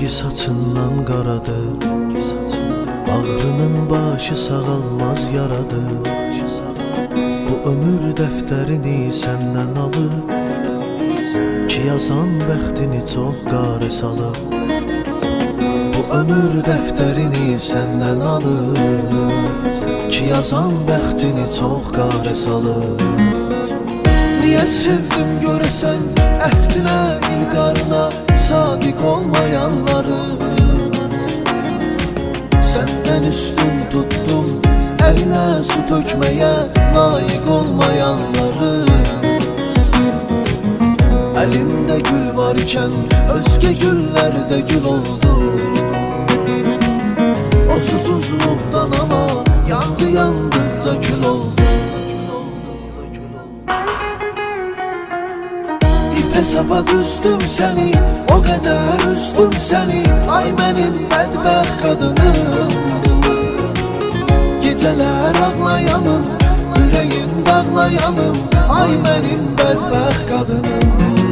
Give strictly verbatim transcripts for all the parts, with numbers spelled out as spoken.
Rengi saçından qaradır, ağrının başı sağalmaz yaradır. Bu ömür dəftərini səndən alır, ki yazan bəxtini çox qarə salır. Bu ömür dəftərini səndən alır, ki yazan bəxtini çox qarə salır. Niyə sevdim görəsən əhdinə, ilqarına sadiq olmayanları? Səndən üstün tutdum əlinə su tökməyə layiq olmayanları. Əlimdə gül var ikən özgə güllərdə gül oldu. O susuzluqdan ama yandı yandıqca kül oldu. Hesaba düzdüm səni, o qədər üzdüm səni. Ay mənim bədbəxt qadınım, gecələr ağlayanım, ürəyim dağlayanım. Ay mənim bədbəxt qadınım.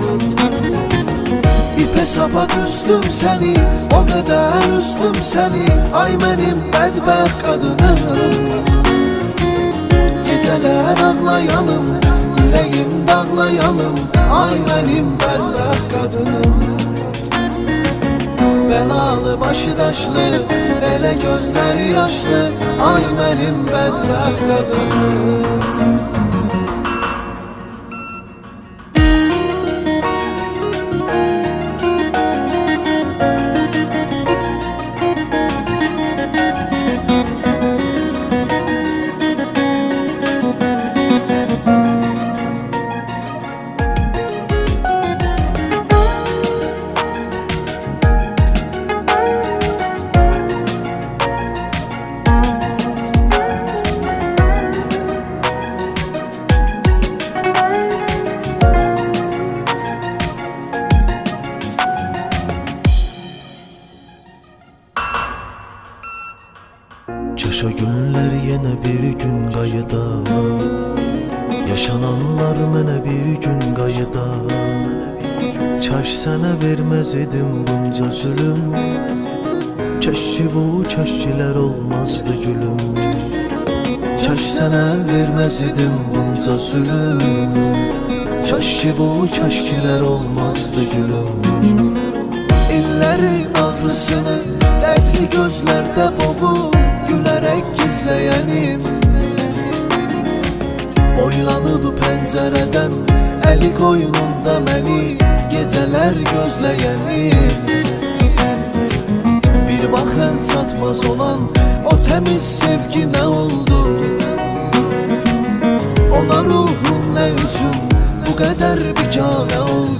İp hesaba düzdüm səni, o qədər üzdüm səni. Ay mənim bədbəxt qadınım, gecələr ağlayanım, ürəyim dağlayanım. Ay mənim bədbəxt qadınım. Bəlalı başı daşlı, elə gözləri yaşlı. Ay mənim bədbəxt qadınım. Kaş o günlər yenə bir gün qayıda, yaşananlar mənə bir gün qayıda. Kaş sənə verməz idim bunca zülüm, kaş ki bu kaşkilər olmazdı gülüm. Kaş sənə verməz idim bunca zülüm, kaş ki bu kaşkilər olmazdı gülüm. İllərin ağrısını dərdli gözlərdə boğub gülərək gizləyənim, boylanıb pəncərədən əli qoynunda məni gecələr gözləyənim. Bir bax əl çatmaz olan o təmiz sevgi nə oldu? Ona ruhun nə üçün bu qədər biganə oldu?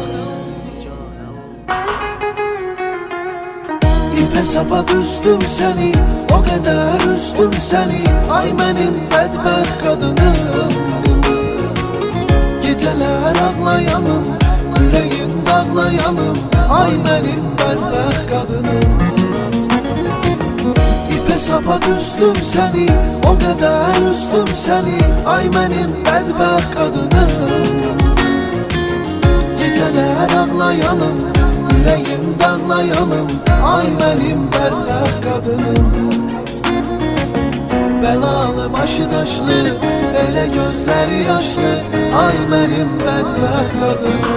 İp hesaba düzdüm səni, o qədər üzdüm səni. Ay mənim bədbəxt qadınım, gecələr ağlayanım, ürəyim dağlayanım. Ay mənim bədbəxt qadınım. İp hesaba düzdüm səni, o qədər üzdüm səni. Ay mənim bədbəxt qadınım, gecələr ağlayanım, ürəyim dağlayanım. Ay mənim bədbəxt qadınım. Bəlalı başı daşlı, elə gözləri yaşlı. Ay mənim bədbəxt qadınım.